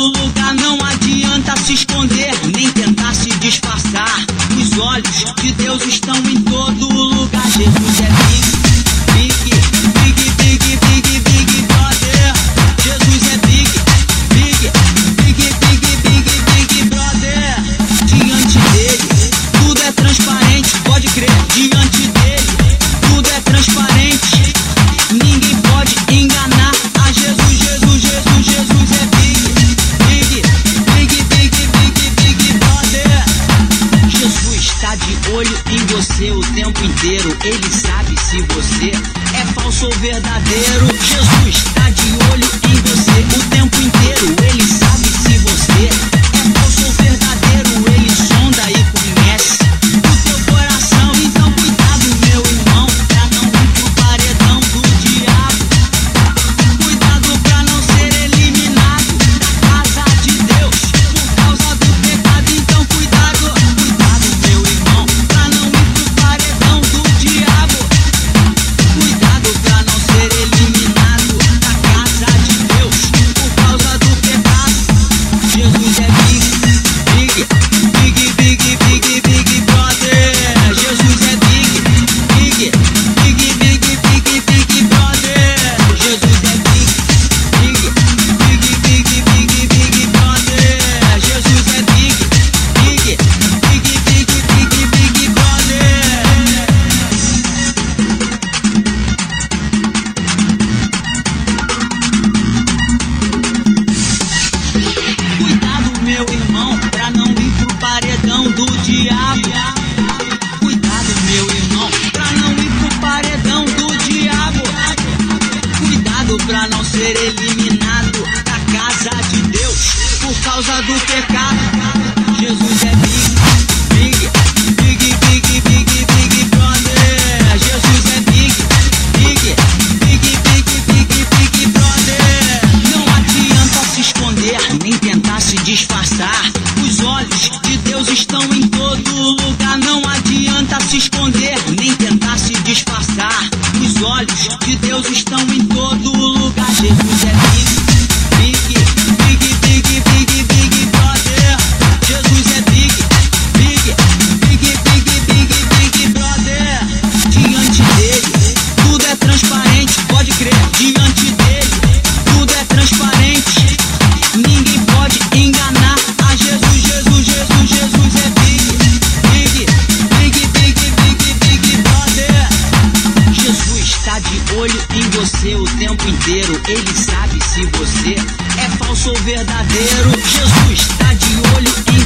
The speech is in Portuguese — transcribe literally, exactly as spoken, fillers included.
lugar, não adianta se esconder, nem tentar se disfarçar. Os olhos de Deus estão em todo lugar. Jesus é big, big, big, big, big, big brother. Jesus é big, big, big, big, big, big brother. Diante dele, tudo é transparente, pode crer. Diante dele, tudo é transparente. Ninguém pode enganar a Jesus, Jesus, Jesus, Jesus é big, big, big, big, big, big brother. Jesus tá de olho em você o tempo inteiro. Ele sabe se você é falso ou verdadeiro. Jesus tá de olho em você o tempo inteiro. Ele sabe se você é falso ou verdadeiro. Ele sonda e conhece o teu coração. Então cuidado, meu irmão, pra não ir pro paredão do diabo. Cuidado pra não ser eliminado da casa de Deus por causa do pecado. Então cuidado, cuidado, meu irmão, pra não ir pro paredão do diabo. Cuidado pra não ser eliminado da casa de Deus por causa do pecado. Jesus é big, big, big, big, big, big brother. Jesus é big, big, big, big, big, big brother. Jesus é big, big, big, big, big, big brother. Jesus é big, big, big, big, big, big brother. Cuidado, meu irmão, pra não ir pro paredão do diabo. Cuidado, meu irmão, pra não ir pro paredão do diabo. Cuidado pra não ser eliminado da casa de Deus por causa do pecado. Jesus é big, big, big, big, big, big brother. Jesus é big, big, big, big, big, big brother. Não adianta se esconder, nem tentar se disfarçar. Os olhos de Deus estão em todo lugar. Não adianta se esconder, nem tentar se disfarçar. Os olhos de Deus estão em todo lugar. Jesus é big, big, big, big, big, big brother. Jesus é big, big, big, big, big, big brother. Diante dele, tudo é transparente, pode crer. Diante dele, tudo é transparente. Ninguém pode enganar a Jesus, Jesus, Jesus, Jesus é big, big, big, big, big, big brother. Jesus tá de olho em você o tempo inteiro. Ele sabe se você é falso ou verdadeiro. Jesus tá de olho em